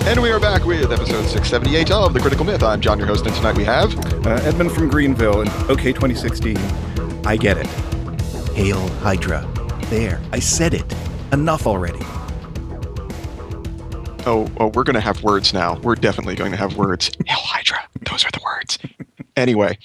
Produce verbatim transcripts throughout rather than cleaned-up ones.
And we are back with episode six seventy-eight of The Critical Myth. I'm John, your host, and tonight we have... Uh, Edmund from Greenville, and OK twenty sixteen. I get it. Hail Hydra. There, I said it. Enough already. Oh, oh we're going to have words now. We're definitely going to have words. Hail Hydra. Those are the words. Anyway.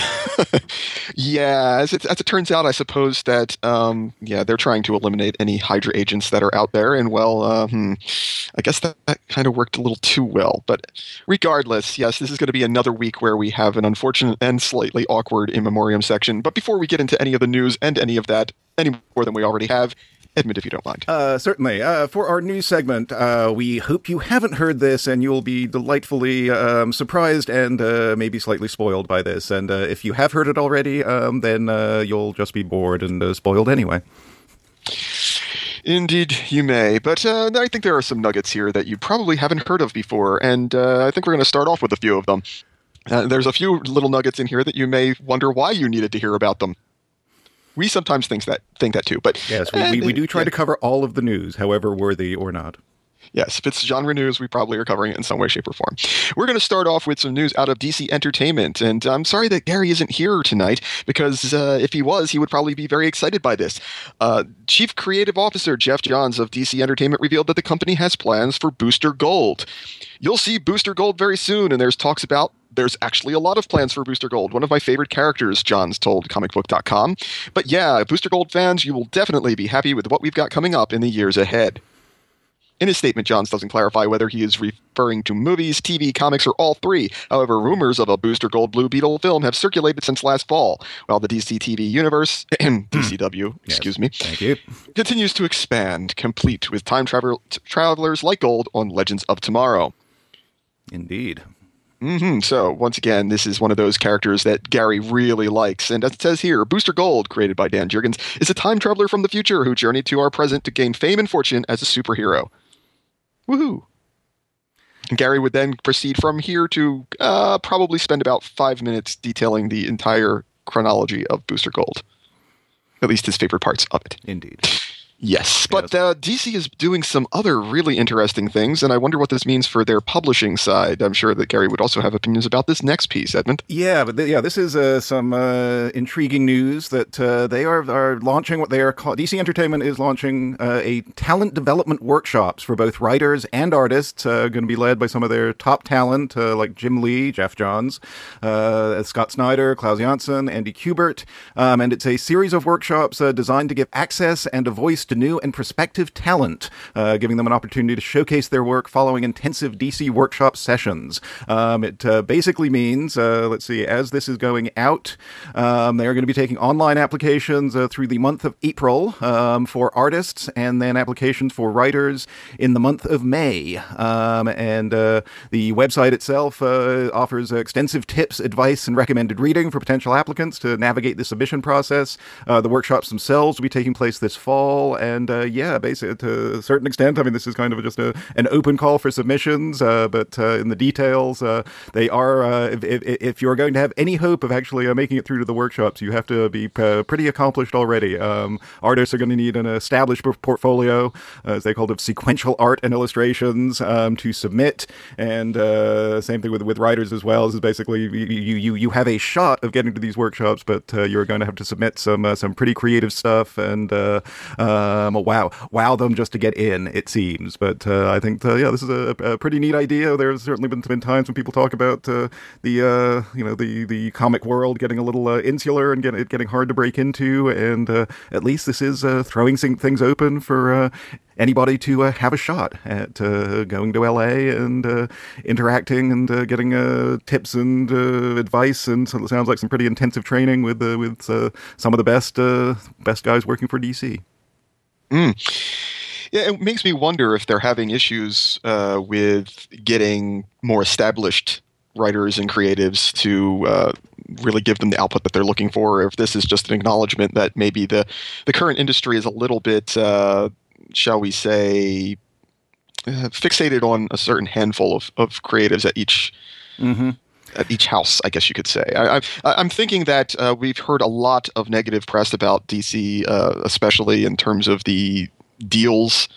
yeah, as it, as it turns out, I suppose that, um, yeah, they're trying to eliminate any Hydra agents that are out there. And, well, uh, hmm, I guess that, that kind of worked a little too well. But regardless, yes, this is going to be another week where we have an unfortunate and slightly awkward in memoriam section. But before we get into any of the news and any of that, any more than we already have, Edmund, if you don't mind. Uh, certainly. Uh, for our news segment, uh, we hope you haven't heard this and you'll be delightfully um, surprised and uh, maybe slightly spoiled by this. And uh, if you have heard it already, um, then uh, you'll just be bored and uh, spoiled anyway. Indeed, you may. But uh, I think there are some nuggets here that you probably haven't heard of before. And uh, I think we're going to start off with a few of them. Uh, there's a few little nuggets in here that you may wonder why you needed to hear about them. We sometimes think that think that too, but yes, we, we, we do try yeah. to cover all of the news, however worthy or not. Yes, if it's genre news, we probably are covering it in some way, shape, or form. We're going to start off with some news out of D C Entertainment, and I'm sorry that Gary isn't here tonight, because uh, if he was, he would probably be very excited by this. Uh, Chief Creative Officer Geoff Johns of D C Entertainment revealed that the company has plans for Booster Gold. You'll see Booster Gold very soon, and there's talks about there's actually a lot of plans for Booster Gold. One of my favorite characters, Johns told comic book dot com. But yeah, Booster Gold fans, you will definitely be happy with what we've got coming up in the years ahead. In his statement, Johns doesn't clarify whether he is referring to movies, T V, comics, or all three. However, rumors of a Booster Gold Blue Beetle film have circulated since last fall, while the D C T V universe, D C W, yes, excuse me, thank you, continues to expand, complete with time travel- travelers like Gold on Legends of Tomorrow. Indeed. Mm-hmm. So, once again, this is one of those characters that Gary really likes. And as it says here, Booster Gold, created by Dan Jurgens, is a time traveler from the future who journeyed to our present to gain fame and fortune as a superhero. Woohoo! And Gary would then proceed from here to uh, probably spend about five minutes detailing the entire chronology of Booster Gold. At least his favorite parts of it. Indeed. Yes, but uh, D C is doing some other really interesting things, and I wonder what this means for their publishing side. I'm sure that Gary would also have opinions about this next piece, Edmund. Yeah, but th- yeah, this is uh, some uh, intriguing news that uh, they are are launching what they are called. D C Entertainment is launching uh, a talent development workshops for both writers and artists. Uh, going to be led by some of their top talent, uh, like Jim Lee, Geoff Johns, uh, Scott Snyder, Klaus Janson, Andy Kubert, um, and it's a series of workshops uh, designed to give access and a voice to new and prospective talent, uh, giving them an opportunity to showcase their work following intensive D C workshop sessions. Um, it uh, basically means, uh, let's see, as this is going out, um, they are going to be taking online applications uh, through the month of April um, for artists, and then applications for writers in the month of May. Um, and uh, the website itself uh, offers extensive tips, advice, and recommended reading for potential applicants to navigate the submission process. Uh, the workshops themselves will be taking place this fall. And uh, yeah, basically, to a certain extent, I mean, this is kind of just a, an open call for submissions, uh, but uh, in the details, uh, they are, uh, if, if, if you're going to have any hope of actually uh, making it through to the workshops, you have to be uh, pretty accomplished already. Um, artists are going to need an established portfolio, uh, as they call it, sequential art and illustrations um, to submit. And uh, same thing with, with writers as well, is basically you, you, you have a shot of getting to these workshops, but uh, you're going to have to submit some, uh, some pretty creative stuff and uh, uh, Um, wow, wow them just to get in, it seems. But uh, I think, uh, yeah, this is a, a pretty neat idea. There's certainly been, been times when people talk about uh, the, uh, you know, the, the comic world getting a little uh, insular and get, it getting hard to break into. And uh, at least this is uh, throwing things open for uh, anybody to uh, have a shot at uh, going to L A and uh, interacting and uh, getting uh, tips and uh, advice. And so it sounds like some pretty intensive training with uh, with uh, some of the best uh, best guys working for D C. Mm. Yeah, it makes me wonder if they're having issues uh, with getting more established writers and creatives to uh, really give them the output that they're looking for, or if this is just an acknowledgement that maybe the, the current industry is a little bit, uh, shall we say, uh, fixated on a certain handful of, of creatives at each mm-hmm. at each house, I guess you could say. I, I, I'm thinking that uh, we've heard a lot of negative press about D C, uh, especially in terms of the deals,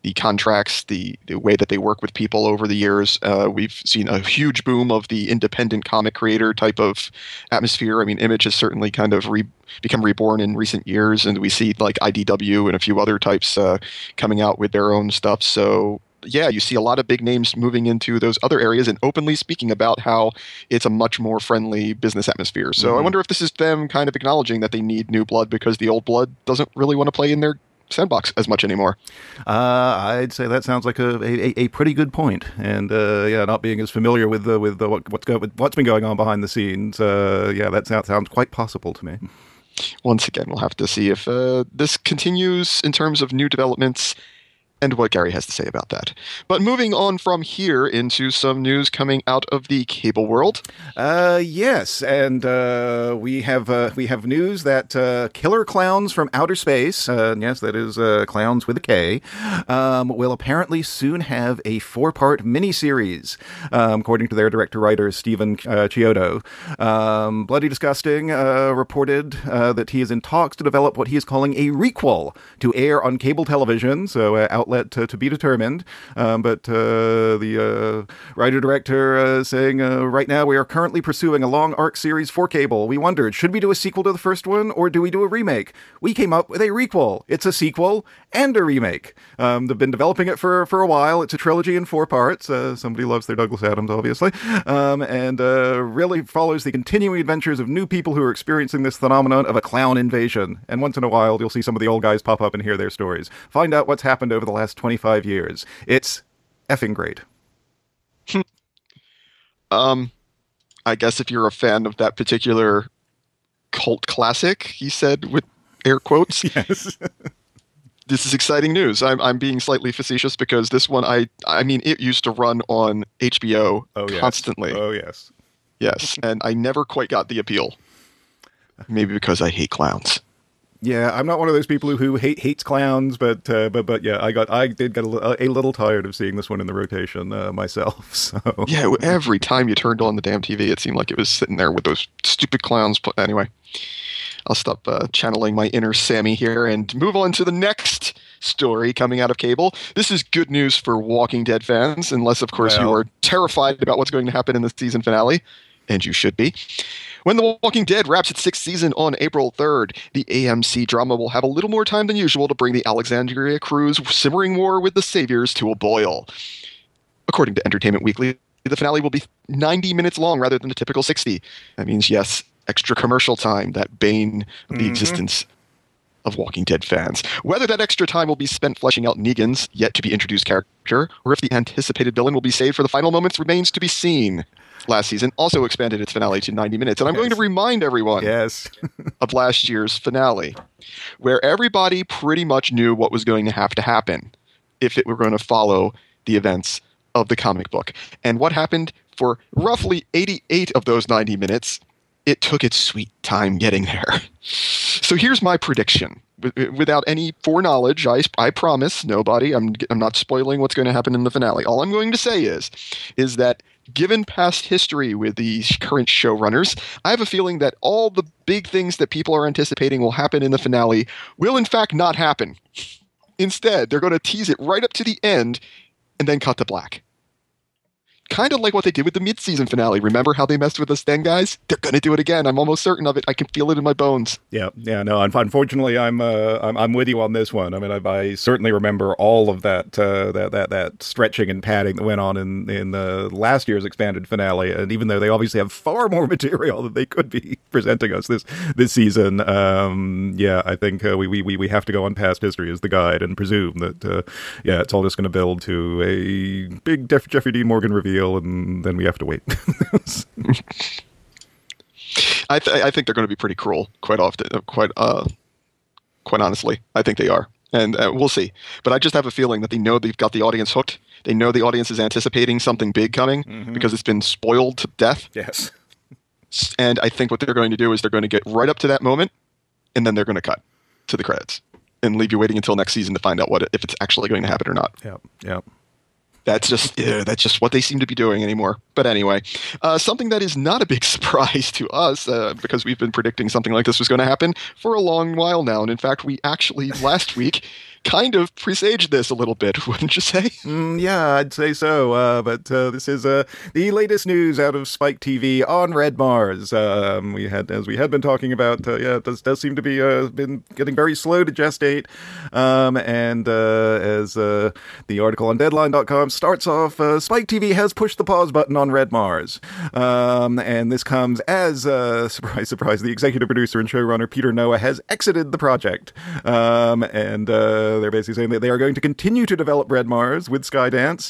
the contracts, the, the way that they work with people over the years. Uh, we've seen a huge boom of the independent comic creator type of atmosphere. I mean, Image has certainly kind of re- become reborn in recent years, and we see like I D W and a few other types uh, coming out with their own stuff. So yeah, you see a lot of big names moving into those other areas and openly speaking about how it's a much more friendly business atmosphere. So mm-hmm. I wonder if this is them kind of acknowledging that they need new blood because the old blood doesn't really want to play in their sandbox as much anymore. Uh, I'd say that sounds like a, a, a pretty good point. And uh, yeah, not being as familiar with the, with the, what, what's go, with what's been going on behind the scenes, uh, yeah, that sounds, sounds quite possible to me. Once again, we'll have to see if uh, this continues in terms of new developments and what Gary has to say about that. But moving on from here into some news coming out of the cable world. Uh, yes, and uh, we have uh, we have news that uh, Killer Clowns from Outer Space, uh, yes, that is uh, Clowns with a K, um, will apparently soon have a four-part miniseries, um, according to their director-writer, Stephen uh, Chiodo. Um, Bloody Disgusting uh, reported uh, that he is in talks to develop what he is calling a requel to air on cable television, so uh, out outlet to, to be determined. Um, but uh, the uh, writer-director uh, saying, uh, right now we are currently pursuing a long arc series for cable. We wondered, should we do a sequel to the first one or do we do a remake? We came up with a requel. It's a sequel and a remake. Um, they've been developing it for, for a while. It's a trilogy in four parts. Uh, somebody loves their Douglas Adams, obviously. Um, and uh, really follows the continuing adventures of new people who are experiencing this phenomenon of a clown invasion. And once in a while, you'll see some of the old guys pop up and hear their stories. Find out what's happened over the last twenty-five years. It's effing great. um, I guess if you're a fan of that particular cult classic, he said with air quotes. Yes. This is exciting news. I'm I'm being slightly facetious because this one, I I mean, it used to run on H B O oh, yes. constantly. Oh, yes. Yes, and I never quite got the appeal. Maybe because I hate clowns. Yeah, I'm not one of those people who, who hate hates clowns, but uh, but but yeah, I got I did get a, a little tired of seeing this one in the rotation uh, myself. So yeah, every time you turned on the damn T V, it seemed like it was sitting there with those stupid clowns. But anyway, I'll stop uh, channeling my inner Sammy here and move on to the next story coming out of cable. This is good news for Walking Dead fans, unless of course well. you are terrified about what's going to happen in the season finale, and you should be. When The Walking Dead wraps its sixth season on April third, the A M C drama will have a little more time than usual to bring the Alexandria crew's simmering war with the Saviors to a boil. According to Entertainment Weekly, the finale will be ninety minutes long rather than the typical sixty. That means, yes, extra commercial time, that bane of the mm-hmm. existence of Walking Dead fans. Whether that extra time will be spent fleshing out Negan's yet-to-be-introduced character, or if the anticipated villain will be saved for the final moments remains to be seen. Last season also expanded its finale to ninety minutes, and I'm yes. going to remind everyone yes. of last year's finale, where everybody pretty much knew what was going to have to happen if it were going to follow the events of the comic book. And what happened for roughly eighty-eight of those ninety minutes? It took its sweet time getting there. So here's my prediction. Without any foreknowledge, I, I promise nobody, I'm, I'm not spoiling what's going to happen in the finale. All I'm going to say is, is that given past history with the current showrunners, I have a feeling that all the big things that people are anticipating will happen in the finale will in fact not happen. Instead, they're going to tease it right up to the end and then cut to black. Kind of like what they did with the mid-season finale. Remember how they messed with us then, guys? They're going to do it again. I'm almost certain of it. I can feel it in my bones. Yeah, yeah. No, unfortunately, I'm uh, I'm, I'm with you on this one. I mean, I, I certainly remember all of that uh, that that that stretching and padding that went on in in the last year's expanded finale. And even though they obviously have far more material that they could be presenting us this this season, um, yeah, I think uh, we we we have to go on past history as the guide and presume that uh, yeah, it's all just going to build to a big Jeff- Jeffrey Dean Morgan reveal. And then we have to wait. I, th- I think they're going to be pretty cruel, quite often, quite uh, quite honestly. I think they are, and uh, we'll see. But I just have a feeling that they know they've got the audience hooked. They know the audience is anticipating something big coming mm-hmm. because it's been spoiled to death. Yes. And I think what they're going to do is they're going to get right up to that moment, and then they're going to cut to the credits and leave you waiting until next season to find out what if it's actually going to happen or not. Yeah, yeah. That's just yeah, that's just what they seem to be doing anymore. But anyway, uh, something that is not a big surprise to us uh, because we've been predicting something like this was going to happen for a long while now. And in fact, we actually last week kind of presaged this a little bit, wouldn't you say? Mm, yeah, I'd say so. Uh, but uh, this is uh, the latest news out of Spike T V on Red Mars. Um, we had, as we had been talking about, uh, yeah, it does, does seem to be uh, been getting very slow to gestate. Um, and uh, as uh, the article on Deadline dot com starts off, uh, Spike T V has pushed the pause button on Red Mars. Um, and this comes as, uh, surprise, surprise, the executive producer and showrunner Peter Noah has exited the project. Um, and uh, they're basically saying that they are going to continue to develop Red Mars with Skydance.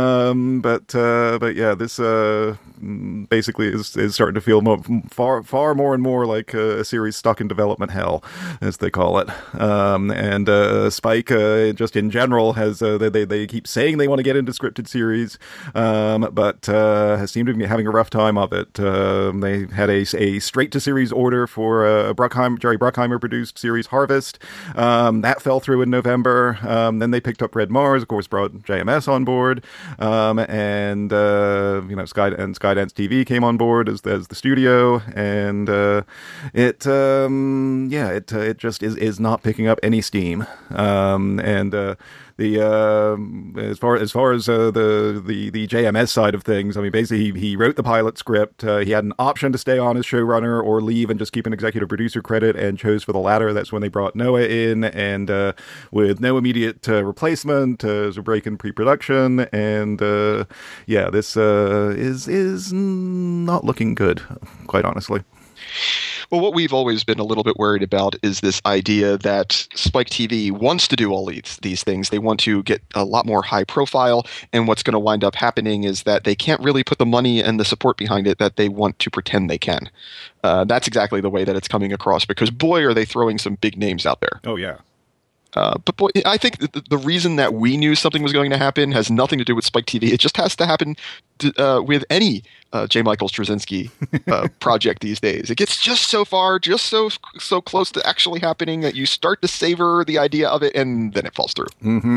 Um, but uh, but yeah, this uh, basically is, is starting to feel more, far far more and more like a, a series stuck in development hell, as they call it. Um, and uh, Spike, uh, just in general, has uh, they they keep saying they want to get into scripted series, um, but uh, has seemed to be having a rough time of it. Um, they had a, a straight to series order for a Bruckheim, Jerry Bruckheimer produced series Harvest. Um, that fell through in November. Um, then they picked up Red Mars, of course, brought J M S on board, um, and uh, you know, Sky and Skydance T V came on board as as the studio, and uh, it um, yeah, it uh, it just is is not picking up any steam, um, and uh, the uh, as far as far as uh, the the the J M S side of things, I mean, basically he, he wrote the pilot script. Uh, he had an option to stay on as showrunner or leave and just keep an executive producer credit, and chose for the latter. That's when they brought Noah in, and uh, with no immediate uh, replacement, uh, as a break in pre-production, and uh, yeah, this uh, is is not looking good, quite honestly. Well, what we've always been a little bit worried about is this idea that Spike T V wants to do all these, these things. They want to get a lot more high profile, and what's going to wind up happening is that they can't really put the money and the support behind it that they want to pretend they can. Uh, that's exactly the way that it's coming across, because boy, are they throwing some big names out there. Oh, yeah. Uh, but boy, I think the, the reason that we knew something was going to happen has nothing to do with Spike T V. It just has to happen to, uh, with any uh, J. Michael Straczynski uh, project these days. It gets just so far, just so so close to actually happening that you start to savor the idea of it, and then it falls through. Mm-hmm.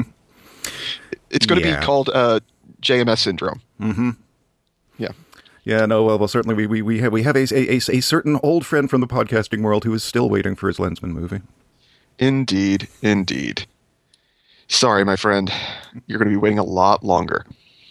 It's going to yeah. be called uh, J M S syndrome. Mm-hmm. Yeah. Yeah, no, well, well, certainly we we we have we have a, a a certain old friend from the podcasting world who is still waiting for his Lensman movie. Indeed, indeed. Sorry, my friend. You're going to be waiting a lot longer.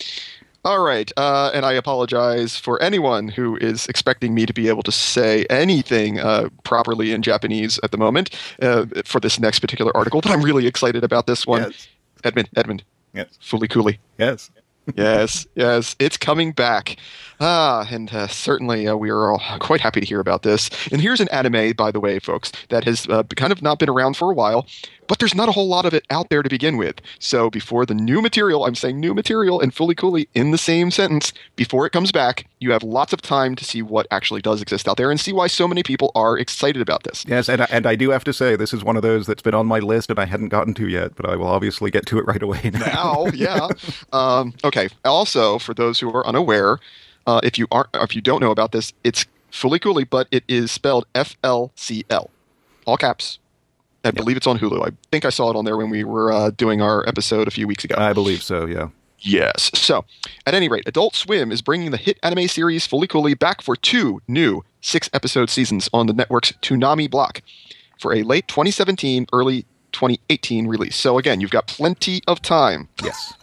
All right, uh, and I apologize for anyone who is expecting me to be able to say anything uh, properly in Japanese at the moment uh, for this next particular article, but I'm really excited about this one. Yes. Edmund, Edmund. Yes. Fully coolly. Yes. yes, yes, it's coming back. Ah, and uh, certainly uh, we are all quite happy to hear about this. And here's an anime, by the way, folks, that has uh, kind of not been around for a while, but there's not a whole lot of it out there to begin with. So before the new material, I'm saying new material and Fully Coolly in the same sentence, before it comes back, you have lots of time to see what actually does exist out there and see why so many people are excited about this. Yes, and I, and I do have to say, this is one of those that's been on my list and I hadn't gotten to yet, but I will obviously get to it right away now. Now, yeah. um, okay, also, for those who are unaware, Uh, if you aren't, if you don't know about this, it's Fully Coolly, but it is spelled F L C L, all caps. I yep. believe it's on Hulu. I think I saw it on there when we were uh, doing our episode a few weeks ago. I believe so, yeah. Yes. So, at any rate, Adult Swim is bringing the hit anime series Fully Coolly back for two new six-episode seasons on the network's Toonami block for a late twenty seventeen, early twenty eighteen release. So again, you've got plenty of time. Yes.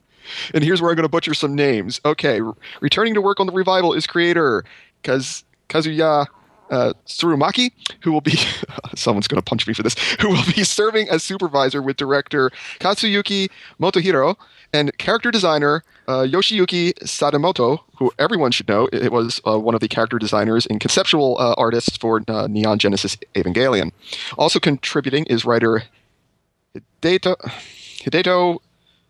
And here's where I'm going to butcher some names. Okay, re- returning to work on the revival is creator Kaz- Kazuya uh, Tsurumaki, who will be, someone's going to punch me for this, who will be serving as supervisor with director Katsuyuki Motohiro and character designer uh, Yoshiyuki Sadamoto, who everyone should know. It was uh, one of the character designers and conceptual uh, artists for uh, Neon Genesis Evangelion. Also contributing is writer Hideto... Hideto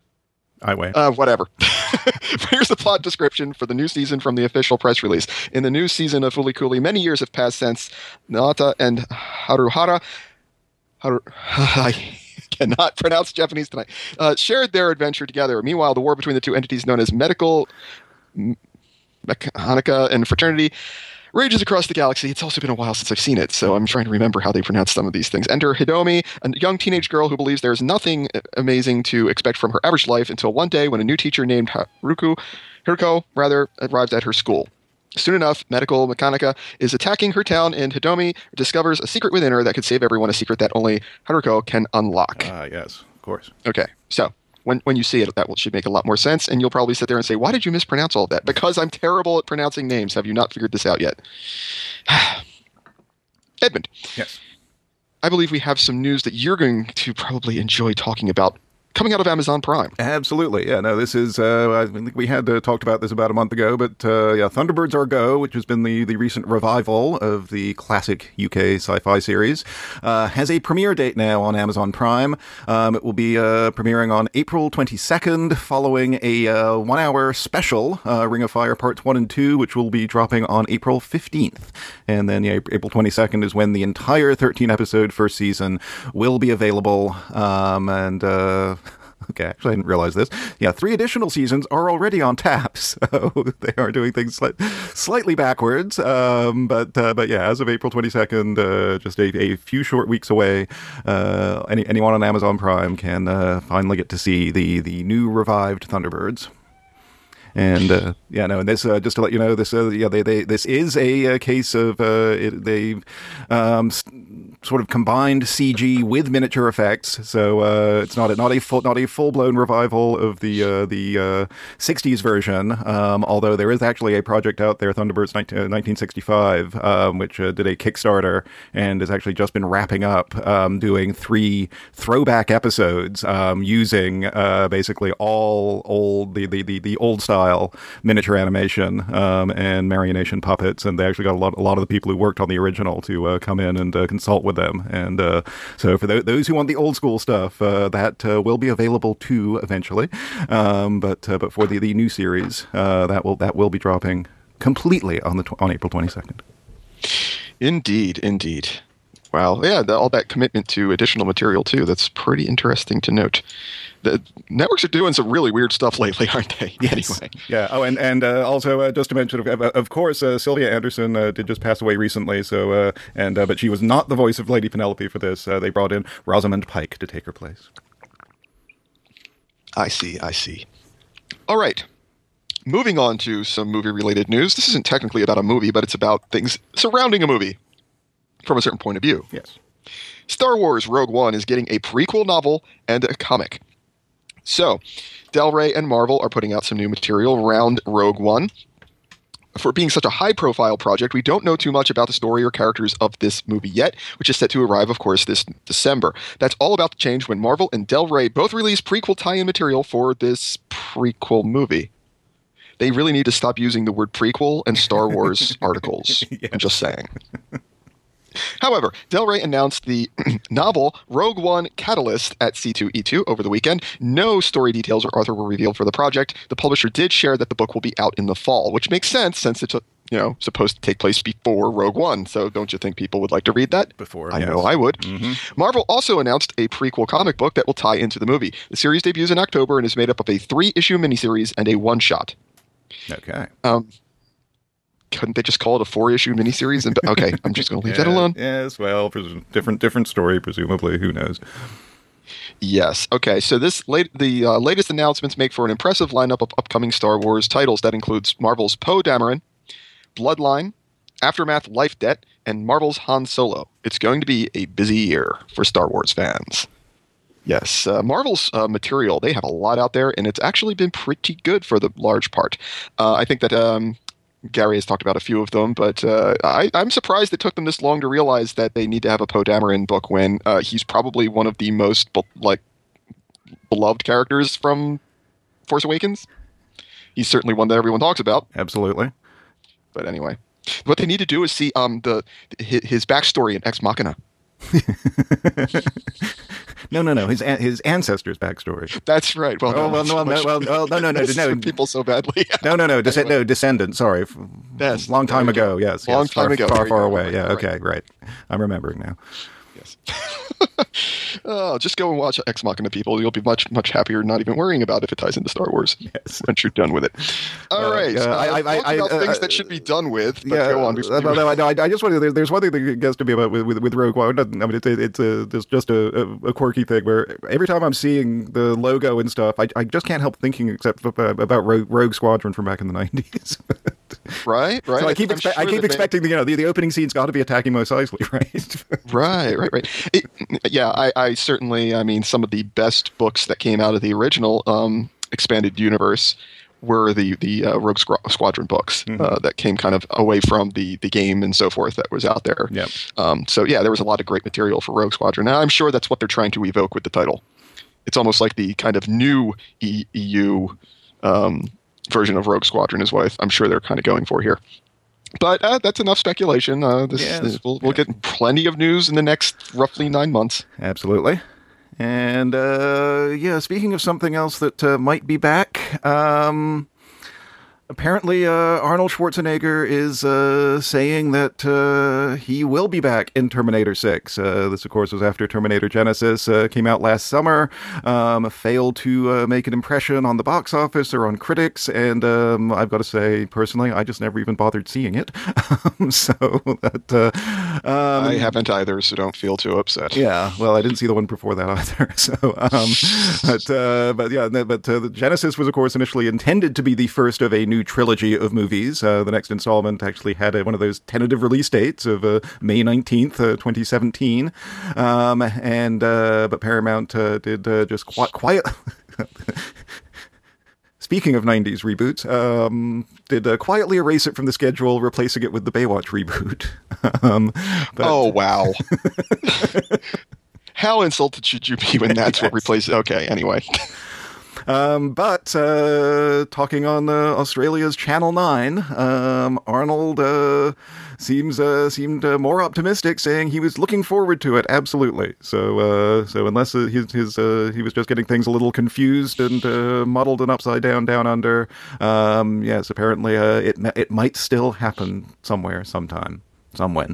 I wait. Uh, whatever. Here's the plot description for the new season from the official press release. In the new season of Fully Coolly, many years have passed since Naota and Haruhara, Haru, I cannot pronounce Japanese tonight, uh, shared their adventure together. Meanwhile, the war between the two entities known as Medical Mechanica and Fraternity rages across the galaxy. It's also been a while since I've seen it, so I'm trying to remember how they pronounce some of these things. Enter Hidomi, a young teenage girl who believes there's nothing amazing to expect from her average life until one day when a new teacher named Haruko, Haruko rather, arrives at her school. Soon enough, Medical Mechanica is attacking her town, and Hidomi discovers a secret within her that could save everyone, a secret that only Haruko can unlock. Ah, uh, yes. Of course. Okay, so when when you see it, that will, should make a lot more sense, and you'll probably sit there and say, why did you mispronounce all of that? Because I'm terrible at pronouncing names. Have you not figured this out yet? Edmund. Yes. I believe we have some news that you're going to probably enjoy talking about coming out of Amazon Prime. Absolutely. Yeah, no, this is, uh, I think we had uh, talked about this about a month ago, but uh, yeah, Thunderbirds Are Go, which has been the, the recent revival of the classic U K sci-fi series, uh, has a premiere date now on Amazon Prime. Um, it will be uh, premiering on April twenty-second, following a uh, one-hour special, uh, Ring of Fire Parts one and two, which will be dropping on April fifteenth. And then yeah, April twenty-second is when the entire thirteen-episode first season will be available. Um, and... Uh, Okay, actually, I didn't realize this. Yeah, three additional seasons are already on tap, so they are doing things sli- slightly backwards. Um, but uh, but yeah, as of April twenty-second, uh, just a, a few short weeks away, uh, any, anyone on Amazon Prime can uh, finally get to see the, the new revived Thunderbirds. And uh, yeah, no, and this uh, just to let you know, this uh, yeah, they, they this is a, a case of uh, it, they um, sort of combined C G with miniature effects, so uh, it's not a, not a full not a full blown revival of the uh, the uh, sixties version. Um, although there is actually a project out there, Thunderbirds nineteen sixty-five, um, which uh, did a Kickstarter and has actually just been wrapping up, um, doing three throwback episodes um, using uh, basically all old the the the, the old style miniature animation um, and marionation puppets, and they actually got a lot, a lot of the people who worked on the original to uh, come in and uh, consult with them. And uh, so, for th- those who want the old school stuff, uh, that uh, will be available too eventually. Um, but uh, but for the, the new series, uh, that will that will be dropping completely on the tw- on April twenty-second. Indeed, indeed. Wow, yeah, the, all that commitment to additional material too. That's pretty interesting to note. The networks are doing some really weird stuff lately, aren't they? Yes. Anyway. Yeah. Oh, and and uh, also uh, just to mention, of, of course, uh, Sylvia Anderson uh, did just pass away recently. So, uh, and uh, but she was not the voice of Lady Penelope for this. Uh, they brought in Rosamund Pike to take her place. I see. I see. All right. Moving on to some movie-related news. This isn't technically about a movie, but it's about things surrounding a movie from a certain point of view. Yes. Star Wars Rogue One is getting a prequel novel and a comic. So, Del Rey and Marvel are putting out some new material around Rogue One. For being such a high-profile project, we don't know too much about the story or characters of this movie yet, which is set to arrive, of course, this December. That's all about to change when Marvel and Del Rey both release prequel tie-in material for this prequel movie. They really need to stop using the word prequel in Star Wars articles. Yes. I'm just saying. However, Del Rey announced the novel Rogue One Catalyst at C two E two over the weekend. No story details or author were revealed for the project. The publisher did share that the book will be out in the fall, which makes sense since it's, you know, supposed to take place before Rogue One. So don't you think people would like to read that? Before, I yes. know I would. Mm-hmm. Marvel also announced a prequel comic book that will tie into the movie. The series debuts in October and is made up of a three-issue miniseries and a one-shot. Okay. Um... Couldn't they just call it a four-issue miniseries? And okay, I'm just going to leave yeah, that alone. Yes, well, pres- different different story, presumably. Who knows? Yes. Okay. So this late, the uh, latest announcements make for an impressive lineup of upcoming Star Wars titles that includes Marvel's Poe Dameron, Bloodline, Aftermath: Life Debt, and Marvel's Han Solo. It's going to be a busy year for Star Wars fans. Yes, uh, Marvel's uh, material, they have a lot out there, and it's actually been pretty good for the large part. Uh, I think that... Um, Gary has talked about a few of them, but uh, I, I'm surprised it took them this long to realize that they need to have a Poe Dameron book when uh, he's probably one of the most be- like beloved characters from Force Awakens. He's certainly one that everyone talks about. Absolutely. But anyway, what they need to do is see um the his, his backstory in Ex Machina. No, no, no. His his ancestors' backstory. That's right. Well, oh, no, well, no, much, well, well, no, no, no, no, no. People so badly. no, no, no. Des- anyway. No, descendant. Sorry. Yes. Long time ago. Yes. Long yes. time far, ago. Far, far go. away. Right, Yeah. right. Okay. Right. I'm remembering now. Yes. Oh, just go and watch Ex Machina, people. You'll be much, much happier not even worrying about if it ties into Star Wars. Yes. Once you're done with it. All uh, right. Uh, Uh, I, I, talk I, about I, things uh, that should be done with. But yeah. go on. Uh, no, no, no, I, I just wanted. There, there's one thing that gets to me about with, with, with Rogue One. I mean, it's it's a, it's just a, a quirky thing where every time I'm seeing the logo and stuff, I, I just can't help thinking except about Rogue, Rogue Squadron from back in the nineties. Right, right. So I keep, expe- sure I keep expecting, the, you know, the, the opening scene's got to be attacking Mos Eisley, right? right, right, right. It, yeah, I, I certainly, I mean, some of the best books that came out of the original um, expanded universe were the the uh, Rogue Squ- Squadron books mm-hmm. uh, that came kind of away from the the game and so forth that was out there. Yep. Um, so yeah, there was a lot of great material for Rogue Squadron. Now I'm sure that's what they're trying to evoke with the title. It's almost like the kind of new E U um, version of Rogue Squadron is what I'm sure they're kind of going for here. But uh, that's enough speculation. Uh, this, yes. this, we'll, we'll get plenty of news in the next roughly nine months. Absolutely. And, uh, yeah, speaking of something else that uh, might be back, um, apparently uh, Arnold Schwarzenegger is uh, saying that uh, he will be back in Terminator six. Uh, this, of course, was after Terminator Genesis uh, came out last summer, um, failed to uh, make an impression on the box office or on critics, and um, I've got to say, personally, I just never even bothered seeing it. so that... Uh, um, I haven't either, so don't feel too upset. Yeah, well, I didn't see the one before that either. So, um, but, uh, but yeah, but uh, the Genesis was, of course, initially intended to be the first of a new trilogy of movies. Uh, the next installment actually had a, one of those tentative release dates of uh, May nineteenth, uh, twenty seventeen. Um, and, uh, but Paramount uh, did uh, just qui- quiet... Speaking of nineties reboots, um, did uh, quietly erase it from the schedule, replacing it with the Baywatch reboot. um, but... Oh, wow. How insulted should you be when that's yes. what replaces... Okay, anyway. Um, but uh, talking on uh, Australia's Channel nine, um, Arnold uh, seems uh, seemed uh, more optimistic, saying he was looking forward to it. Absolutely. So, uh, so unless uh, his his uh, he was just getting things a little confused and uh, muddled and upside down, down under. Um, yes, apparently uh, it it might still happen somewhere, sometime, somewhen.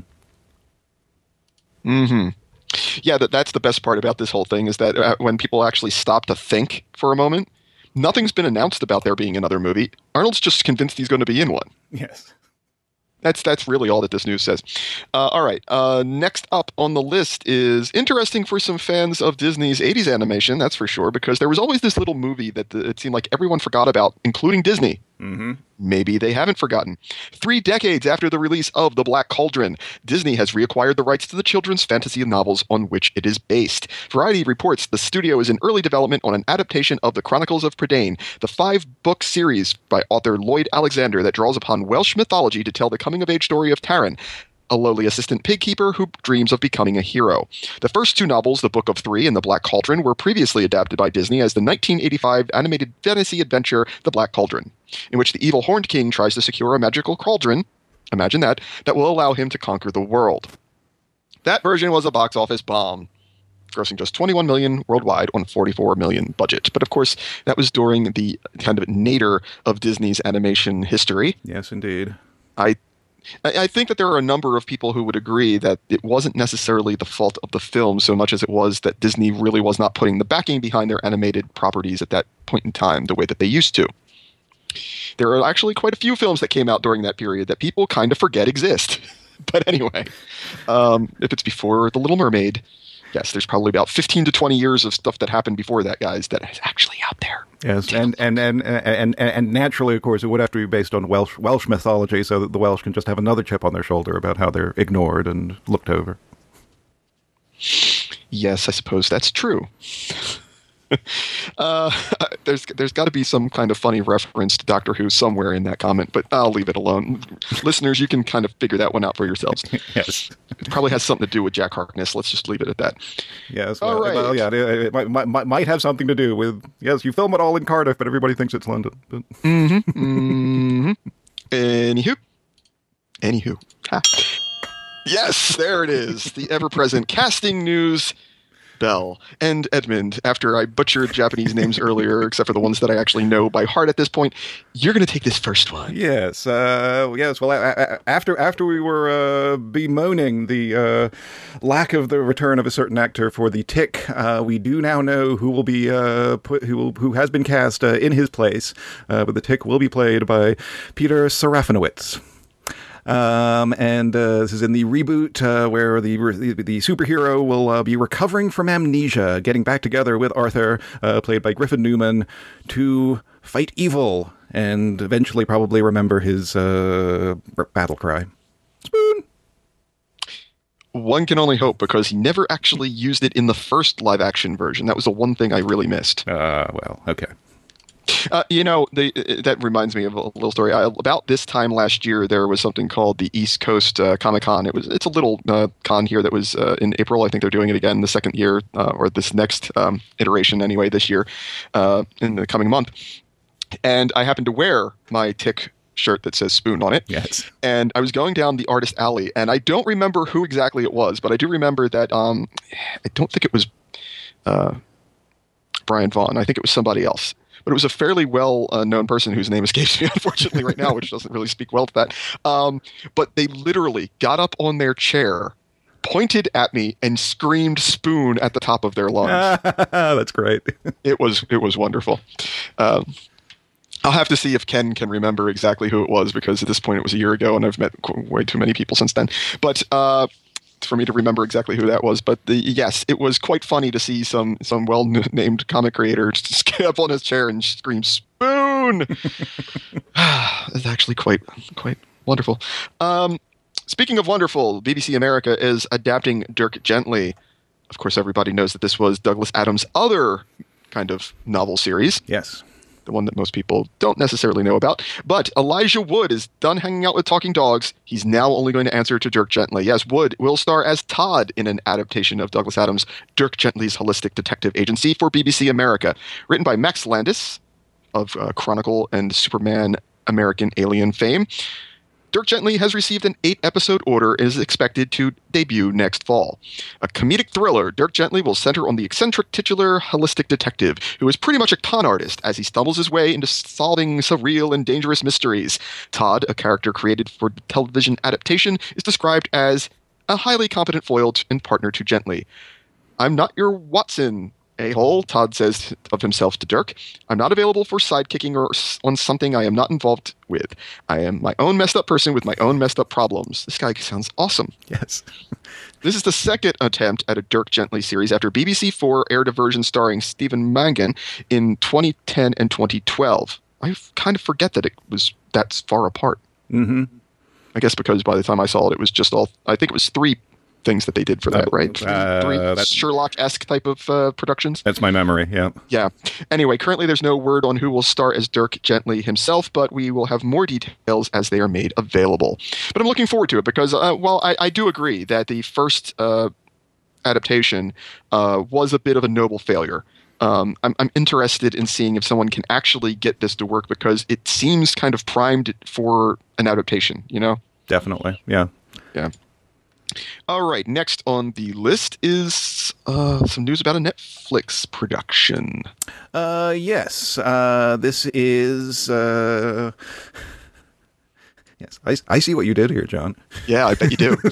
Mm-hmm. Yeah, that, that's the best part about this whole thing is that uh, when people actually stop to think for a moment, nothing's been announced about there being another movie. Arnold's just convinced he's going to be in one. Yes. That's that's really all that this news says. Uh, all right. Uh, next up on the list is interesting for some fans of Disney's eighties animation, that's for sure, because there was always this little movie that the, it seemed like everyone forgot about, including Disney. Mm-hmm. Maybe they haven't forgotten. Three decades after the release of The Black Cauldron, Disney has reacquired the rights to the children's fantasy novels on which it is based. Variety reports the studio is in early development on an adaptation of The Chronicles of Prydain, the five-book series by author Lloyd Alexander that draws upon Welsh mythology to tell the coming-of-age story of Taran, a lowly assistant pig keeper who dreams of becoming a hero. The first two novels, The Book of Three and The Black Cauldron, were previously adapted by Disney as the nineteen eighty-five animated fantasy adventure The Black Cauldron, in which the evil Horned King tries to secure a magical cauldron, imagine that, that will allow him to conquer the world. That version was a box office bomb, grossing just twenty-one million dollars worldwide on forty-four million dollars budget. But of course, that was during the kind of nadir of Disney's animation history. Yes, indeed. I I think that there are a number of people who would agree that it wasn't necessarily the fault of the film so much as it was that Disney really was not putting the backing behind their animated properties at that point in time the way that they used to. There are actually quite a few films that came out during that period that people kind of forget exist. But anyway, um, if it's before The Little Mermaid, yes, there's probably about fifteen to twenty years of stuff that happened before that, guys, that is actually out there. Yes, and and, and, and, and, and naturally, of course, it would have to be based on Welsh Welsh mythology so that the Welsh can just have another chip on their shoulder about how they're ignored and looked over. Yes, I suppose that's true. uh, there's there's got to be some kind of funny reference to Doctor Who somewhere in that comment, but I'll leave it alone. Listeners, you can kind of figure that one out for yourselves. Yes. It probably has something to do with Jack Harkness. Let's just leave it at that. Yes. All well, right. Well, yeah, it, it might, might, might have something to do with, yes, you film it all in Cardiff, but everybody thinks it's London. But... Mm-hmm. Mm-hmm. Anywho. Anywho. Ha. Yes, there it is. The ever-present casting news bell. And Edmund, after I butchered Japanese names earlier, except for the ones that I actually know by heart at this point, you're going to take this first one. Yes. Uh, yes. Well, a- a- after after we were uh, bemoaning the uh, lack of the return of a certain actor for The Tick, uh, we do now know who will be uh, put who will, who has been cast uh, in his place. Uh, but The Tick will be played by Peter Serafinowicz. Um, and uh, this is in the reboot uh, where the the, the superhero will uh, be recovering from amnesia, getting back together with Arthur, uh, played by Griffin Newman, to fight evil and eventually probably remember his uh, battle cry. Spoon! One can only hope, because he never actually used it in the first live-action version. That was the one thing I really missed. Uh, well, okay. Uh, you know, the, that reminds me of a little story. I, about this time last year, there was something called the East Coast uh, Comic Con. It was it's a little uh, con here that was uh, in April. I think they're doing it again the second year, uh, or this next um, iteration anyway, this year, uh, in the coming month. And I happened to wear my Tick shirt that says Spoon on it. Yes. And I was going down the artist alley, and I don't remember who exactly it was, but I do remember that um, I don't think it was uh, Brian Vaughn. I think it was somebody else. But it was a fairly well-known uh, person whose name escapes me, unfortunately, right now, which doesn't really speak well to that. Um, but they literally got up on their chair, pointed at me, and screamed "Spoon" at the top of their lungs. That's great. It was it was wonderful. Um, I'll have to see if Ken can remember exactly who it was, because at this point it was a year ago, and I've met way too many people since then. But uh, for me to remember exactly who that was. But the, yes, it was quite funny to see some some well-named comic creator just get up on his chair and scream "Spoon." It's actually quite quite wonderful. Um, speaking of wonderful, B B C America is adapting Dirk Gently. Of course, everybody knows that this was Douglas Adams' other kind of novel series. Yes. The one that most people don't necessarily know about. But Elijah Wood is done hanging out with talking dogs. He's now only going to answer to Dirk Gently. Yes, Wood will star as Todd in an adaptation of Douglas Adams' Dirk Gently's Holistic Detective Agency for B B C America. Written by Max Landis of uh, Chronicle and Superman American Alien fame. Dirk Gently has received an eight-episode order and is expected to debut next fall. A comedic thriller, Dirk Gently will center on the eccentric titular holistic detective who is pretty much a con artist as he stumbles his way into solving surreal and dangerous mysteries. Todd, a character created for the television adaptation, is described as a highly competent foil and partner to Gently. "I'm not your Watson, a-hole," Todd says of himself to Dirk. "I'm not available for sidekicking or on something I am not involved with. I am my own messed up person with my own messed up problems." This guy sounds awesome. Yes. This is the second attempt at a Dirk Gently series after B B C four aired a version starring Stephen Mangan in twenty ten and twenty twelve. I kind of forget that it was that far apart. Mm-hmm. I guess because by the time I saw it, it was just all, I think it was three things that they did for that, right? Uh, Three that's, Sherlock-esque type of uh, productions. That's my memory, yeah. Yeah. Anyway, currently there's no word on who will star as Dirk Gently himself, but we will have more details as they are made available. But I'm looking forward to it because, uh, well, I, I do agree that the first uh, adaptation uh, was a bit of a noble failure. Um, I'm, I'm interested in seeing if someone can actually get this to work because it seems kind of primed for an adaptation, you know? Definitely, yeah. Yeah. All right, next on the list is uh, some news about a Netflix production. Uh, yes, uh, this is... Uh... Yes, I, I see what you did here, John. Yeah, I bet you do.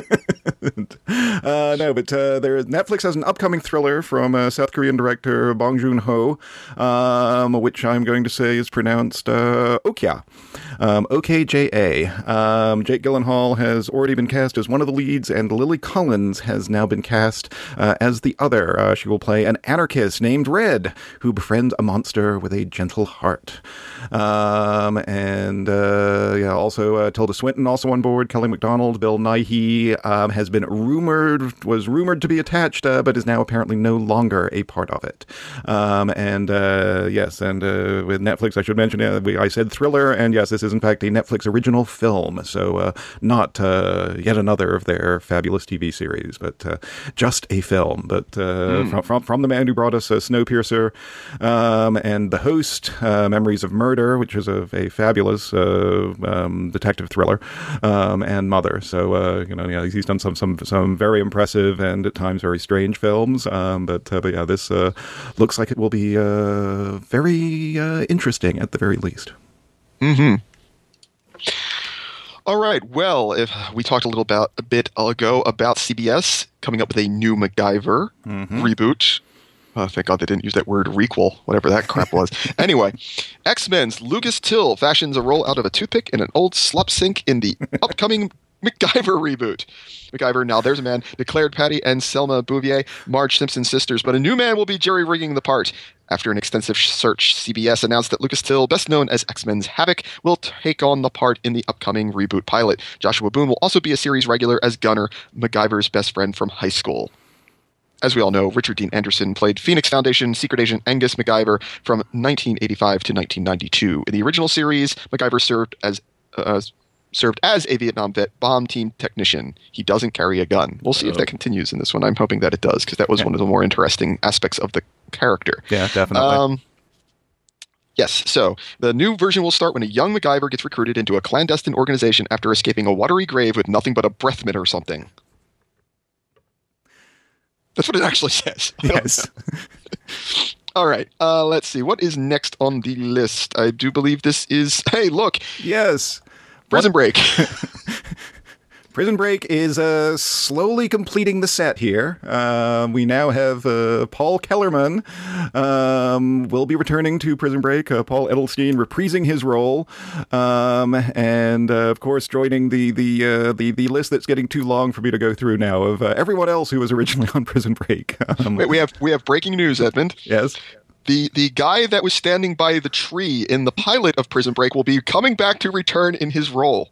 uh, no, but uh, there is, Netflix has an upcoming thriller from uh, South Korean director Bong Joon-ho, um, which I'm going to say is pronounced uh, Okja. Um, O K J A. Um, Jake Gyllenhaal has already been cast as one of the leads, and Lily Collins has now been cast uh, as the other. Uh, she will play an anarchist named Red, who befriends a monster with a gentle heart. Um, and uh, yeah, also uh, Tilda Swinton also on board. Kelly MacDonald, Bill Nighy um, has been rumored, was rumored to be attached, uh, but is now apparently no longer a part of it. Um, and uh, yes, and uh, with Netflix, I should mention, uh, we, I said thriller, and yes, this is in fact a Netflix original film, so uh, not uh, yet another of their fabulous T V series, but uh, just a film. But uh, mm. from, from from the man who brought us uh, Snowpiercer um, and The Host, uh, Memories of Murder, which is a, a fabulous uh, um, detective thriller, um, and Mother. So uh, you know, yeah, he's done some some some very impressive and at times very strange films. Um, but uh, but yeah, this uh, looks like it will be uh, very uh, interesting at the very least. Mm-hmm. All right. Well, if we talked a little about a bit ago about C B S coming up with a new MacGyver mm-hmm. reboot. Oh, thank God they didn't use that word requel, whatever that crap was. Anyway, X-Men's Lucas Till fashions a roll out of a toothpick and an old slop sink in the upcoming MacGyver reboot. MacGyver, now there's a man, declared Patty and Selma Bouvier, Marge Simpson's sisters, but a new man will be jerry-rigging the part. After an extensive search, C B S announced that Lucas Till, best known as X-Men's Havoc, will take on the part in the upcoming reboot pilot. Joshua Boone will also be a series regular as Gunner, MacGyver's best friend from high school. As we all know, Richard Dean Anderson played Phoenix Foundation secret agent Angus MacGyver from nineteen eighty-five to nineteen ninety-two. In the original series, MacGyver served as uh, served as a Vietnam vet bomb team technician. He doesn't carry a gun. We'll see oh. if that continues in this one. I'm hoping that it does, because that was yeah. one of the more interesting aspects of the character. Yeah, definitely. Um, yes, so the new version will start when a young MacGyver gets recruited into a clandestine organization after escaping a watery grave with nothing but a breath mint or something. That's what it actually says. Yes. All right. Uh, let's see. What is next on the list? I do believe this is... Hey, look. Yes. Prison Break. Prison Break is uh, slowly completing the set here. Uh, we now have uh, Paul Kellerman um, will be returning to Prison Break. Uh, Paul Edelstein reprising his role, um, and uh, of course joining the the, uh, the the list that's getting too long for me to go through now of uh, everyone else who was originally on Prison Break. Um, Wait, we have we have breaking news, Edmund. Yes. The the guy that was standing by the tree in the pilot of Prison Break will be coming back to return in his role.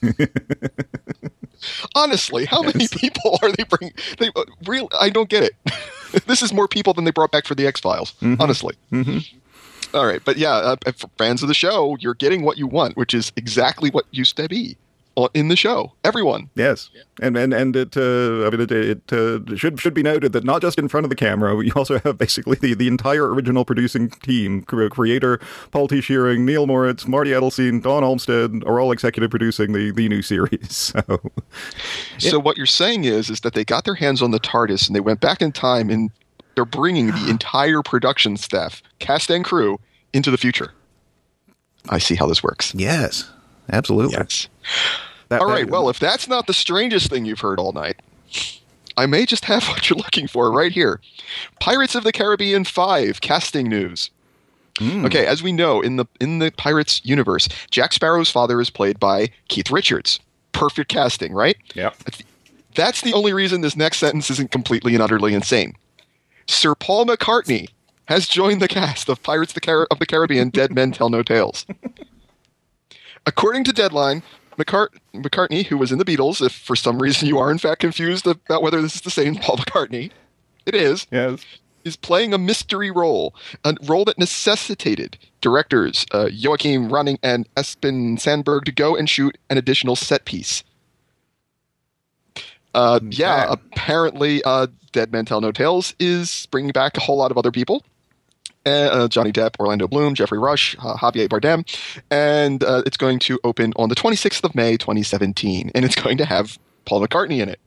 Honestly, how yes. many people are they bringing? They uh, real. I don't get it. This is more people than they brought back for the X-Files. Mm-hmm. Honestly. Mm-hmm. All right, but yeah, uh, for fans of the show, you're getting what you want, which is exactly what used to be in the show. Everyone. Yes. And and and it uh, I mean it, it uh, should should be noted that not just in front of the camera, we also have basically the, the entire original producing team, creator Paul T. Shearing, Neil Moritz, Marty Edelstein, Don Olmsted are all executive producing the, the new series. So So it, what you're saying is is that they got their hands on the TARDIS and they went back in time and they're bringing the entire production staff, cast and crew, into the future. I see how this works. Yes. Absolutely. Yes. That, all right, that, well, if that's not the strangest thing you've heard all night, I may just have what you're looking for right here. Pirates of the Caribbean five casting news. Mm. Okay, as we know, in the in the Pirates universe, Jack Sparrow's father is played by Keith Richards. Perfect casting, right? Yeah. That's the only reason this next sentence isn't completely and utterly insane. Sir Paul McCartney has joined the cast of Pirates of the, Car- of the Caribbean Dead Men Tell No Tales. According to Deadline, McCart- McCartney, who was in the Beatles, if for some reason you are in fact confused about whether this is the same Paul McCartney, it is, yes. is playing a mystery role, a role that necessitated directors uh, Joachim Ronning and Espen Sandberg to go and shoot an additional set piece. Uh, yeah, yeah, apparently uh, Dead Men Tell No Tales is bringing back a whole lot of other people. Uh, Johnny Depp, Orlando Bloom, Jeffrey Rush, uh, Javier Bardem, and uh, it's going to open on the twenty-sixth of May, twenty seventeen, and it's going to have Paul McCartney in it.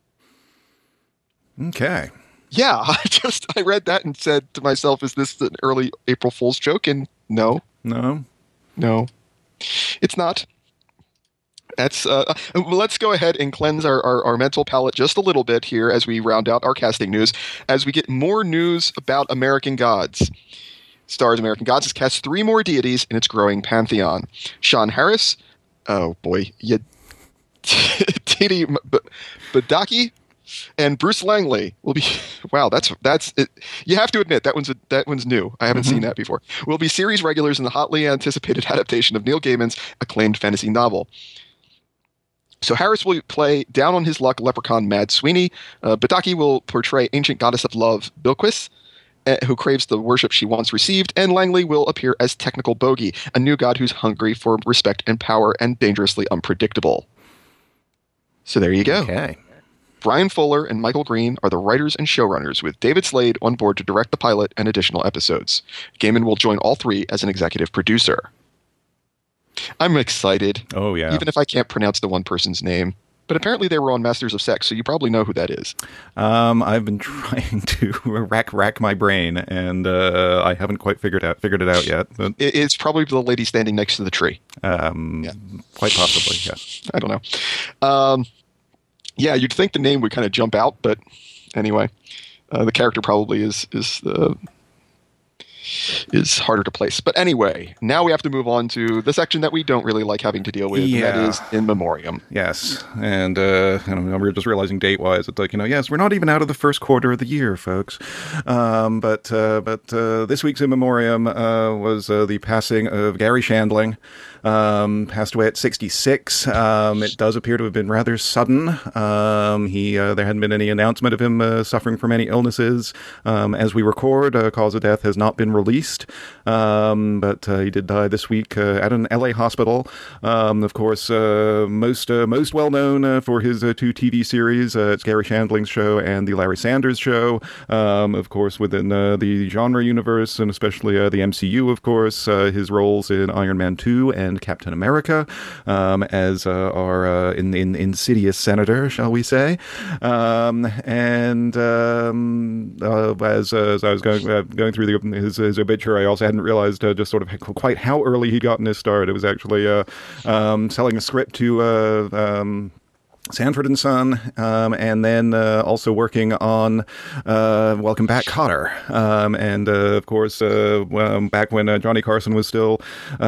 Okay. Yeah, I just I read that and said to myself, "Is this an early April Fool's joke?" And no, no, no, it's not. That's uh, let's go ahead and cleanse our, our, our mental palate just a little bit here as we round out our casting news, as we get more news about American Gods. Stars American Gods has cast three more deities in its growing pantheon. Sean Harris, oh boy, you, Titi Badaki, and Bruce Langley will be. Wow, that's that's. It. You have to admit that one's a, that one's new. I haven't mm-hmm. seen that before. Will be series regulars in the hotly anticipated adaptation of Neil Gaiman's acclaimed fantasy novel. So Harris will play down on his luck leprechaun Mad Sweeney. Uh, Badaki will portray ancient goddess of love Bilquis, uh, who craves the worship she once received. And Langley will appear as technical Bogey, a new god who's hungry for respect and power and dangerously unpredictable. So there you go. Okay. Brian Fuller and Michael Green are the writers and showrunners, with David Slade on board to direct the pilot and additional episodes. Gaiman will join all three as an executive producer. I'm excited. Oh, yeah. Even if I can't pronounce the one person's name. But apparently they were on Masters of Sex, so you probably know who that is. Um, I've been trying to rack rack my brain, and uh, I haven't quite figured out figured it out yet. But it's probably the lady standing next to the tree. Um, yeah. Quite possibly, yeah. I don't know. Um, yeah, you'd think the name would kind of jump out, but anyway, uh, the character probably is is the. is harder to place. But anyway, now we have to move on to the section that we don't really like having to deal with, yeah. and that is In Memoriam. Yes, and uh, I don't know, we're just realizing date-wise, it's like, you know, yes, we're not even out of the first quarter of the year, folks. Um, but uh, but uh, this week's In Memoriam uh, was uh, the passing of Garry Shandling. Um, passed away at sixty-six. Um, it does appear to have been rather sudden. Um, he uh, there hadn't been any announcement of him uh, suffering from any illnesses. Um, as we record, uh, cause of death has not been released, um, but uh, he did die this week uh, at an L A hospital. Um, of course, uh, most uh, most well known uh, for his uh, two T V series. Uh, it's Garry Shandling's show and the Larry Sanders Show. Um, of course, within uh, the genre universe and especially uh, the M C U, of course, uh, his roles in Iron Man two and Captain America, um, as uh, our uh, in, in insidious senator, shall we say? Um, and um, uh, as, uh, as I was going uh, going through the, his, his obituary, I also hadn't realized uh, just sort of quite how early he'd gotten his start. It was actually uh, um, selling a script to. Uh, um, Sanford and Son, um, and then uh, also working on uh, Welcome Back, Kotter. Um, and, uh, of course, uh, um, back when uh, Johnny Carson was still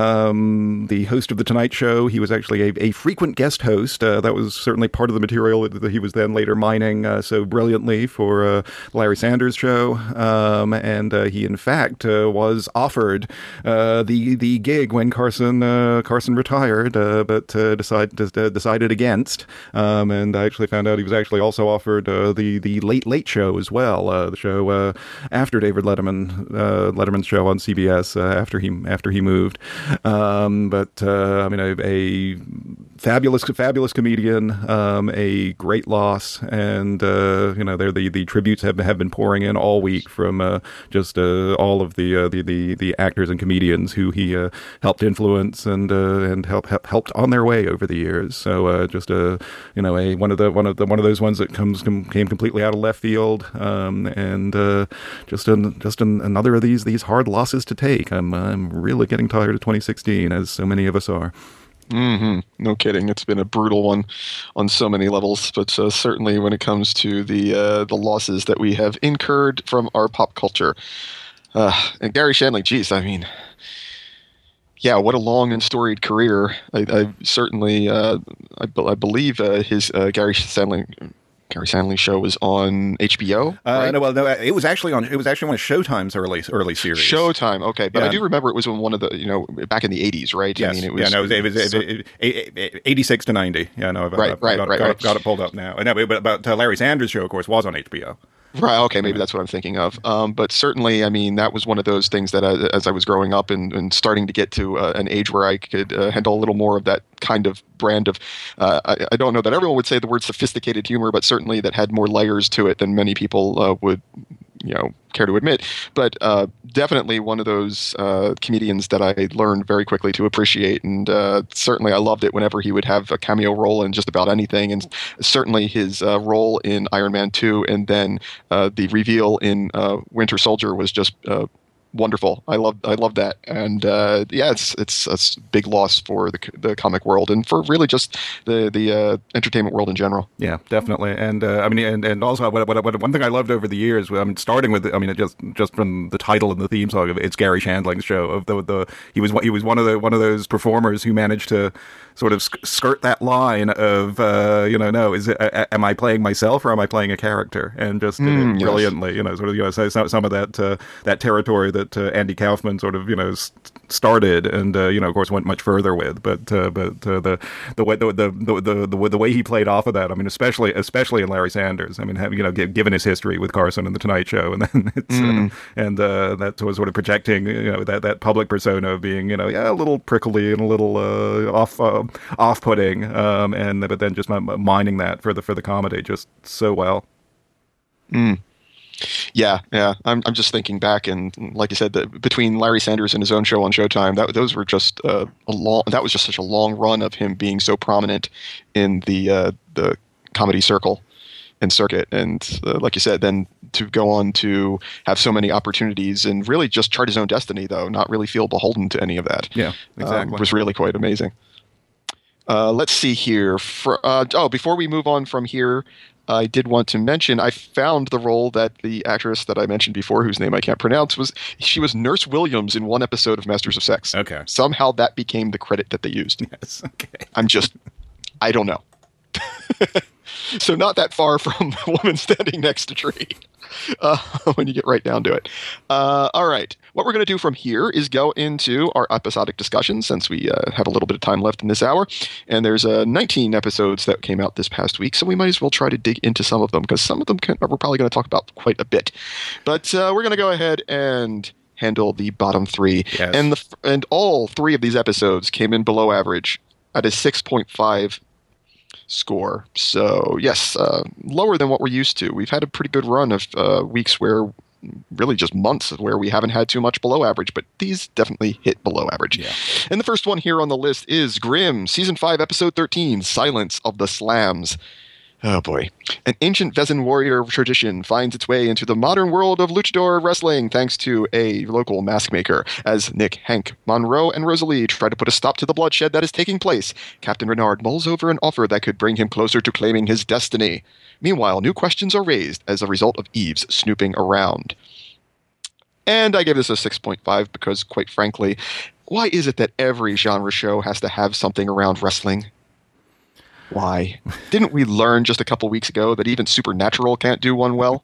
um, the host of The Tonight Show, he was actually a, a frequent guest host. Uh, that was certainly part of the material that he was then later mining uh, so brilliantly for uh, Larry Sanders Show. Um, and uh, he, in fact, uh, was offered uh, the the gig when Carson uh, Carson retired, uh, but uh, decide, uh, decided against. Um, and I actually found out he was actually also offered uh, the the Late Late Show as well, uh, the show uh, after David Letterman uh, Letterman's show on C B S uh, after he after he moved. Um, but uh, I mean, a, a fabulous fabulous comedian, um, a great loss, and uh, you know, the the tributes have have been pouring in all week from uh, just uh, all of the, uh, the the the actors and comedians who he uh, helped influence and uh, and help, help helped on their way over the years. So uh, just a you know, a one of the one of the one of those ones that comes com, came completely out of left field, um, and uh, just an, just an, another of these these hard losses to take. I'm I'm really getting tired of twenty sixteen, as so many of us are. Mm-hmm. No kidding. It's been a brutal one on so many levels, but uh, certainly when it comes to the uh, the losses that we have incurred from our pop culture, uh, and Garry Shandling, geez, I mean. Yeah, what a long and storied career. I, I certainly, uh, I, I believe uh, his uh, Garry Shandling, Garry Shandling show was on H B O. Uh, right? No, well, no, it was actually on. It was actually one of Showtime's early early series. Showtime, okay, but yeah. I do remember it was on one of the, you know, back in the eighties, right? Yes. I mean, it was. Yeah, no, it was, it was, it, it, it, eighty-six to ninety. Yeah, no, I've, right, I've, right, got, right, got, right. got it pulled up now. No, but, but uh, Larry Sanders' show, of course, was on H B O. Right. Okay. Maybe that's what I'm thinking of. Um, but certainly, I mean, that was one of those things that, I, as I was growing up and, and starting to get to uh, an age where I could uh, handle a little more of that kind of brand of, uh, I, I don't know that everyone would say the word sophisticated humor, but certainly that had more layers to it than many people uh, would, you know, care to admit. But uh, definitely one of those uh, comedians that I learned very quickly to appreciate. And uh, certainly I loved it whenever he would have a cameo role in just about anything. And certainly his uh, role in Iron Man two and then uh, the reveal in uh, Winter Soldier was just uh, wonderful. I love I love that. And uh, yeah, it's it's a big loss for the the comic world and for really just the the uh, entertainment world in general. Yeah, definitely. And uh, I mean, and, and also what, what, what, one thing I loved over the years, I mean, starting with, I mean, it just just from the title and the theme song of it, it's Garry Shandling's show. Of the the he was he was one of the one of those performers who managed to sort of skirt that line of uh, you know, no, is it, uh, am I playing myself or am I playing a character? And just did mm, it yes. brilliantly. You know, sort of you know, so, some of that uh, that territory that uh, Andy Kaufman sort of you know started and uh, you know of course went much further with. But uh, but uh, the the way the the, the the the the way he played off of that, I mean, especially especially in Larry Sanders. I mean, have, you know, given his history with Carson and the Tonight Show, and then it's mm. uh, and uh, that was sort of projecting you know that that public persona of being you know yeah a little prickly and a little uh, off uh, off putting. Um, and but then just mining that for the for the comedy just so well. Mm. Yeah, yeah. I'm I'm just thinking back, and like you said, the, between Larry Sanders and his own show on Showtime, that those were just uh, a long. That was just such a long run of him being so prominent in the uh, the comedy circle and circuit, and uh, like you said, then to go on to have so many opportunities and really just chart his own destiny, though, not really feel beholden to any of that. Yeah, exactly. Um, was really quite amazing. Uh, let's see here. For, uh, oh, before we move on from here, I did want to mention, I found the role that the actress that I mentioned before, whose name I can't pronounce, was she was Nurse Williams in one episode of Masters of Sex. Okay. Somehow that became the credit that they used. Yes. Okay. I'm just, I don't know. So not that far from the woman standing next to tree uh, when you get right down to it. Uh, all right. What we're going to do from here is go into our episodic discussion since we uh, have a little bit of time left in this hour. And there's uh, nineteen episodes that came out this past week, so we might as well try to dig into some of them because some of them can, we're probably going to talk about quite a bit. But uh, we're going to go ahead and handle the bottom three. Yes. And, the, and all three of these episodes came in below average at a six point five score. So yes, uh, lower than what we're used to. We've had a pretty good run of uh, weeks where, really just months where we haven't had too much below average, but these definitely hit below average. Yeah. And the first one here on the list is Grimm, Season five, Episode thirteen, Silence of the Slams. Oh boy. An ancient Vezin warrior tradition finds its way into the modern world of luchador wrestling thanks to a local mask maker. As Nick, Hank, Monroe, and Rosalie try to put a stop to the bloodshed that is taking place, Captain Renard mulls over an offer that could bring him closer to claiming his destiny. Meanwhile, new questions are raised as a result of Eve's snooping around. And I gave this a six point five because, quite frankly, why is it that every genre show has to have something around wrestling? Why? Didn't we learn just a couple weeks ago that even Supernatural can't do one well?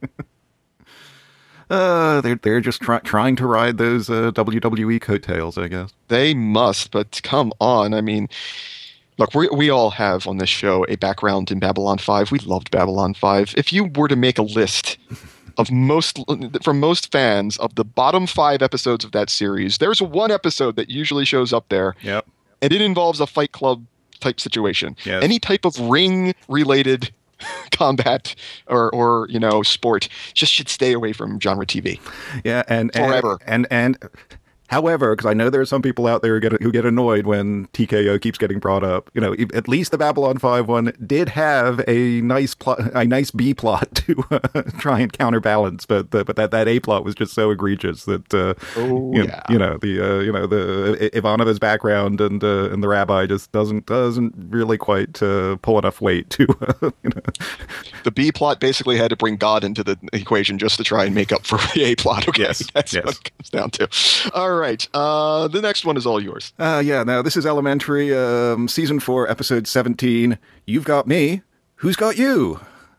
Uh, they're they're just try, trying to ride those uh, W W E coattails, I guess. They must, but come on. I mean, look, we we all have on this show a background in Babylon five. We loved Babylon five. If you were to make a list of most from most fans of the bottom five episodes of that series, there's one episode that usually shows up there. Yep. And it involves a Fight Club type situation. Yes. Any type of ring related combat or or you know sport just should stay away from genre T V. Yeah, and forever. And and, and however, because I know there are some people out there who get who get annoyed when T K O keeps getting brought up. You know, at least the Babylon five one did have a nice plot, a nice B plot to uh, try and counterbalance, but the, but that, that A plot was just so egregious that uh, oh, you, yeah. you know the uh, you know the Ivanova's background and uh, and the rabbi just doesn't doesn't really quite uh, pull enough weight to uh, you know. The B plot basically had to bring God into the equation just to try and make up for the A plot. Okay, yes, that's yes. what it comes down to. All right. Right. Uh, the next one is all yours. Uh, yeah, now this is Elementary, um, Season four, Episode seventeen. You've got me. Who's got you?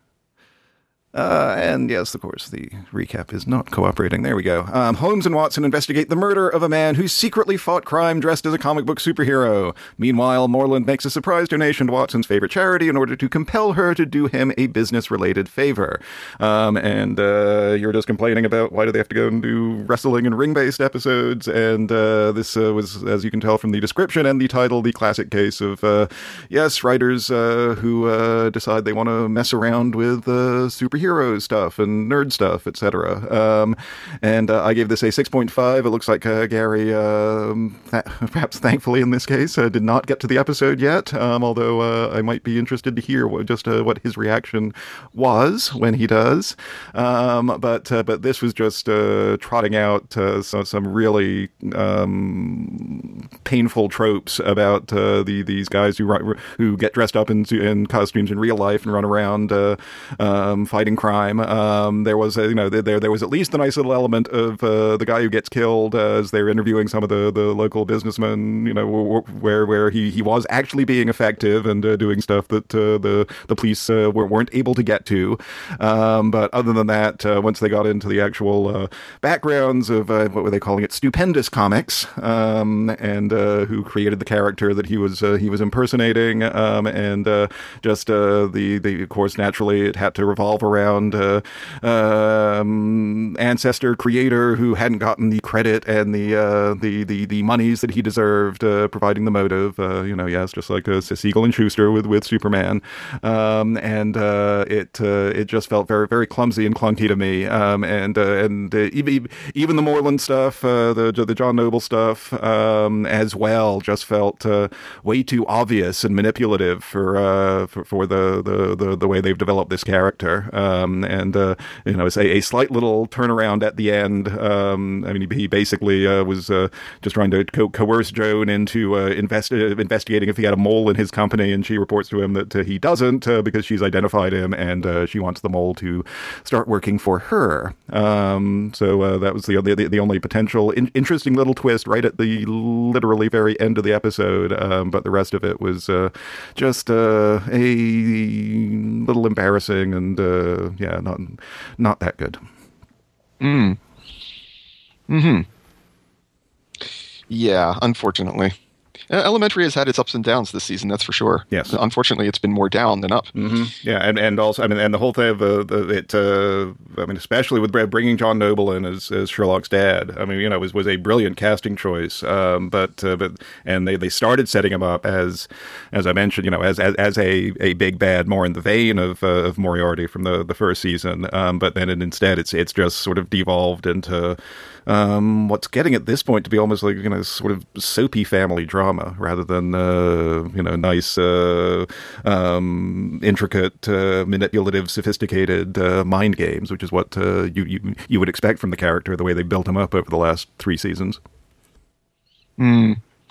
Uh, and yes, of course, the recap is not cooperating. There we go. Um, Holmes and Watson investigate the murder of a man who secretly fought crime dressed as a comic book superhero. Meanwhile, Moreland makes a surprise donation to Watson's favorite charity in order to compel her to do him a business-related favor. Um, and uh, you're just complaining about why do they have to go and do wrestling and ring-based episodes. And uh, this uh, was, as you can tell from the description and the title, the classic case of, uh, yes, writers uh, who uh, decide they want to mess around with uh, superheroes. Hero stuff and nerd stuff, et cetera. Um, and uh, I gave this a six point five. It looks like uh, Gary, um, th- perhaps thankfully in this case, uh, did not get to the episode yet, um, although uh, I might be interested to hear what, just uh, what his reaction was when he does. Um, but uh, but this was just uh, trotting out uh, some, some really um, painful tropes about uh, the these guys who who get dressed up in, in costumes in real life and run around uh, um, fighting crime. Um, there was, a, you know, there there was at least a nice little element of uh, the guy who gets killed uh, as they're interviewing some of the, the local businessmen. You know, where where he, he was actually being effective and uh, doing stuff that uh, the the police uh, weren't able to get to. Um, but other than that, uh, once they got into the actual uh, backgrounds of uh, what were they calling it, Stupendous Comics, um, and uh, who created the character that he was uh, he was impersonating, um, and uh, just uh, the the of course naturally it had to revolve around. Uh, um, ancestor creator who hadn't gotten the credit and the uh, the, the the monies that he deserved, uh, providing the motive. Uh, you know, yes, just like uh, Siegel and Schuster with with Superman, um, and uh, it uh, it just felt very very clumsy and clunky to me. Um, and uh, and uh, even even the Moreland stuff, uh, the the John Noble stuff, um, as as well just felt uh, way too obvious and manipulative for uh, for, for the, the, the, the way they've developed this character. Um, and, uh, you know, it's a, a slight little turnaround at the end. Um, I mean, he, he basically uh, was uh, just trying to co- coerce Joan into uh, invest- investigating if he had a mole in his company, and she reports to him that uh, he doesn't uh, because she's identified him, and uh, she wants the mole to start working for her. Um, so uh, that was the, the the only potential in- interesting little twist right at the literally very end of the episode. Um, but the rest of it was uh, just uh, a little embarrassing and uh, yeah, not not that good. Mm. Hmm. Yeah, unfortunately. Uh, Elementary has had its ups and downs this season, that's for sure. Yes. Unfortunately, it's been more down than up. Mm-hmm. Yeah, and, and also, I mean, and the whole thing of uh, the, it, uh, I mean, especially with bringing John Noble in as, as Sherlock's dad, I mean, you know, was was a brilliant casting choice. Um, but uh, but and they, they started setting him up as, as I mentioned, you know, as as, as a, a big bad, more in the vein of uh, of Moriarty from the, the first season. Um, but then it, instead, it's it's just sort of devolved into. Um, what's getting at this point to be almost like, you know, sort of soapy family drama rather than, uh, you know, nice, uh, um, intricate, uh, manipulative, sophisticated uh, mind games, which is what uh, you, you you would expect from the character, the way they built him up over the last three seasons. Hmm.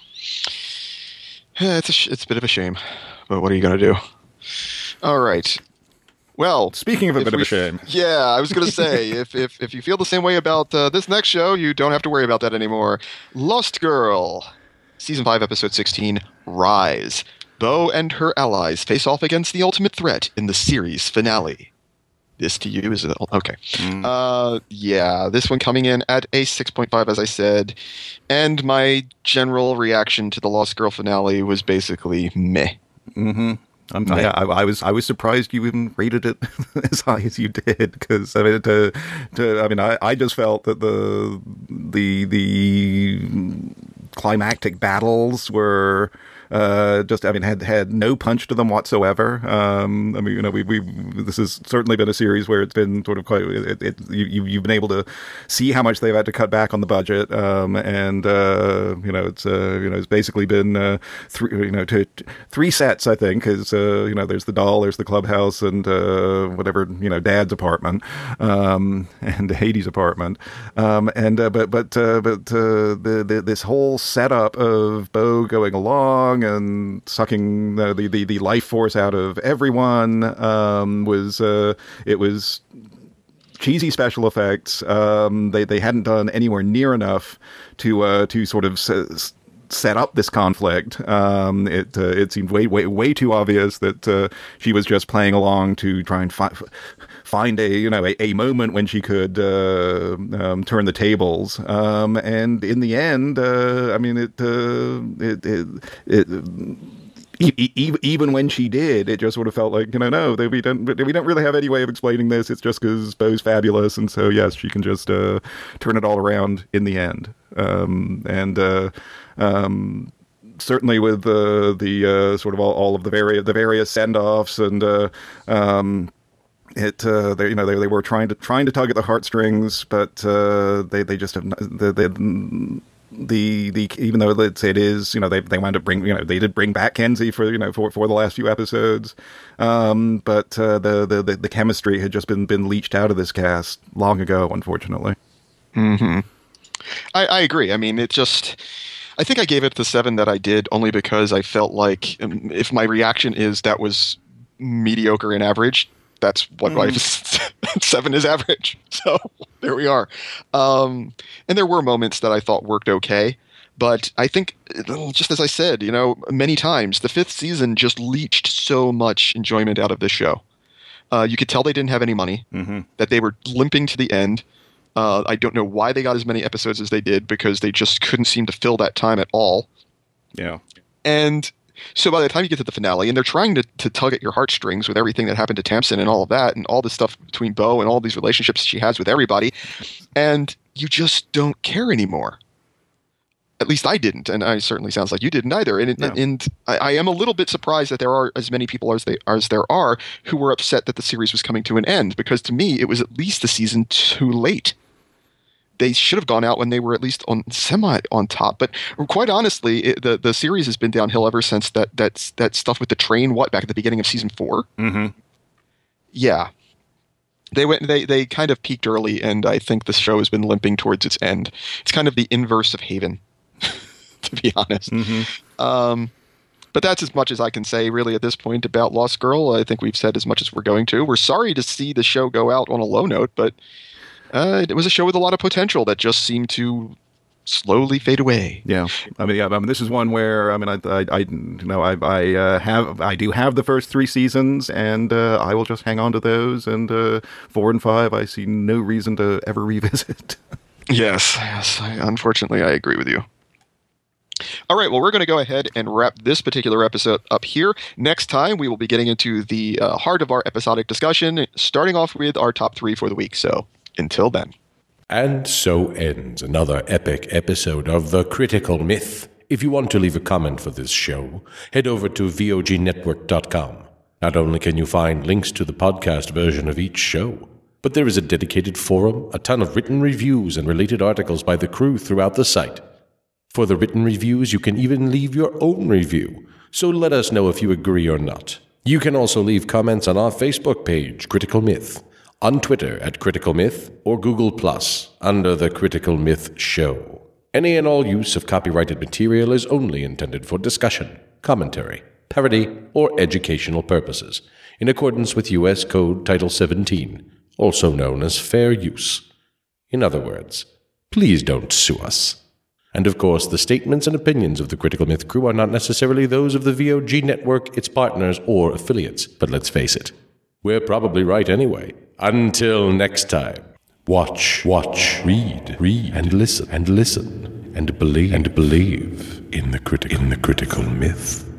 Yeah, it's a sh- it's a bit of a shame, but what are you going to do? All right. Well, speaking of a bit we, of a shame. Yeah, I was going to say, if, if if you feel the same way about uh, this next show, you don't have to worry about that anymore. Lost Girl, Season five, Episode sixteen, Rise. Bo and her allies face off against the ultimate threat in the series finale. This to you is... Okay. Mm. Uh, yeah, this one coming in at a six point five, as I said. And my general reaction to the Lost Girl finale was basically meh. Mm-hmm. I'm, I, I, I was I was surprised you even rated it as high as you did, because I mean to, to I mean I, I just felt that the the the climactic battles were uh, just I mean had had no punch to them whatsoever. Um, I mean, you know, we we this has certainly been a series where it's been sort of quite it, it, you you've been able to see how much they've had to cut back on the budget, um, and uh, you know it's uh, you know it's basically been uh, three you know to, to three sets, I think, because uh, you know there's the doll, there's the clubhouse, and uh, whatever you know Dad's apartment, um, and Hades' apartment, um, and uh, but but uh, but uh, the, the this whole setup of Bo going along and sucking the, the, the, the life force out of everyone um, was uh, it was cheesy special effects. Um, they they hadn't done anywhere near enough to uh, to sort of s- set up this conflict. Um, it uh, it seemed way way way too obvious that uh, she was just playing along to try and fi- find a you know a, a moment when she could uh, um, turn the tables. Um, and in the end, uh, I mean it uh, it. it, it Even when she did, it just sort of felt like, you know, no, we don't, we don't really have any way of explaining this. It's just because Bo's fabulous, and so yes, she can just uh, turn it all around in the end. Um, and uh, um, certainly with uh, the uh, sort of all, all of the various the various send-offs and uh, um, it, uh, they, you know, they they were trying to trying to tug at the heartstrings, but uh, they they just have they. they The the even though it's, it is you know they they wound up bring you know they did bring back Kenzie for you know for, for the last few episodes, um, but uh, the, the the chemistry had just been been leached out of this cast long ago, unfortunately. Hmm. I, I agree. I mean, it just I think I gave it the seven that I did only because I felt like um, if my reaction is that was mediocre and average, that's what mm. life is. Seven is average. So there we are. Um, and there were moments that I thought worked okay. But I think, just as I said, you know, many times, the fifth season just leached so much enjoyment out of this show. Uh, you could tell they didn't have any money, mm-hmm. that they were limping to the end. Uh, I don't know why they got as many episodes as they did, because they just couldn't seem to fill that time at all. Yeah. And so by the time you get to the finale, and they're trying to, to tug at your heartstrings with everything that happened to Tamsin and all of that, and all the stuff between Bo and all these relationships she has with everybody, and you just don't care anymore. At least I didn't, and it certainly sounds like you didn't either. And, no. and I, I am a little bit surprised that there are as many people as, they, as there are who were upset that the series was coming to an end, because to me, it was at least a season too late. they should have gone out when they were at least on semi on top. But quite honestly, it, the the series has been downhill ever since that that's that stuff with the train. What back at the beginning of season four? Mm-hmm. Yeah, they went. They they kind of peaked early, and I think the show has been limping towards its end. It's kind of the inverse of Haven, to be honest. Mm-hmm. Um, but that's as much as I can say really at this point about Lost Girl. I think we've said as much as we're going to. We're sorry to see the show go out on a low note, but. Uh, it was a show with a lot of potential that just seemed to slowly fade away. Yeah, I mean, yeah, I mean, this is one where I mean, I, I, I you know, I, I uh, have, I do have the first three seasons, and uh, I will just hang on to those. And uh, four and five, I see no reason to ever revisit. yes, yes. I, unfortunately, I agree with you. All right, well, we're going to go ahead and wrap this particular episode up here. Next time, we will be getting into the uh, heart of our episodic discussion, starting off with our top three for the week. So. Until then. And so ends another epic episode of The Critical Myth. If you want to leave a comment for this show, head over to V O G network dot com. Not only can you find links to the podcast version of each show, but there is a dedicated forum, a ton of written reviews, and related articles by the crew throughout the site. For the written reviews, you can even leave your own review, so let us know if you agree or not. You can also leave comments on our Facebook page, Critical Myth, on Twitter at Critical Myth, or Google Plus under The Critical Myth Show. Any and all use of copyrighted material is only intended for discussion, commentary, parody, or educational purposes, in accordance with U S Code Title seventeen, also known as Fair Use. In other words, please don't sue us. And of course, the statements and opinions of the Critical Myth crew are not necessarily those of the V O G network, its partners, or affiliates, but let's face it, we're probably right anyway. Until next time, watch, watch, read, read, and listen, and listen, and believe, and believe in the critical, in the critical myth.